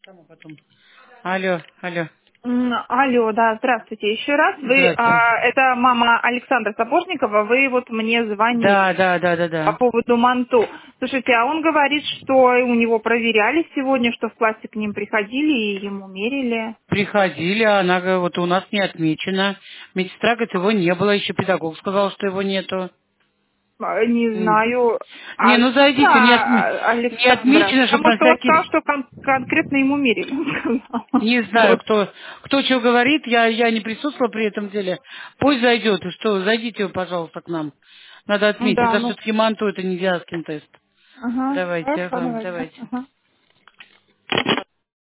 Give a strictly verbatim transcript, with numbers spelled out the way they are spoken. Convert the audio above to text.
Потом. Алло, алло. М, Алло, да, здравствуйте еще раз. Вы, Здравствуйте. а, это мама Александра Сапожникова, вы вот мне Да, звонили да, да, да, по да. поводу манту. Слушайте, а он говорит, что у него проверяли сегодня, что в классе к ним приходили и ему мерили. Приходили, а она говорит, вот у нас не отмечено. Медсестра говорит, его не было, еще педагог сказал, что его нету. А, Не М. знаю. Не, А ну зайдите, не, отме- а, не Александра, отмечено, чтобы потому на что он сказал, всякий... что кон- конкретно ему мерили. он сказал. Не знаю, Вот. кто, кто что говорит, я, я не присутствовала при этом деле. Пусть зайдет, и что, зайдите, пожалуйста, к нам. Надо отметить, Да, это ну, все-таки манту, это не Вязкин тест. ага, Давайте, хорошо, ага, давайте. давайте. Ага.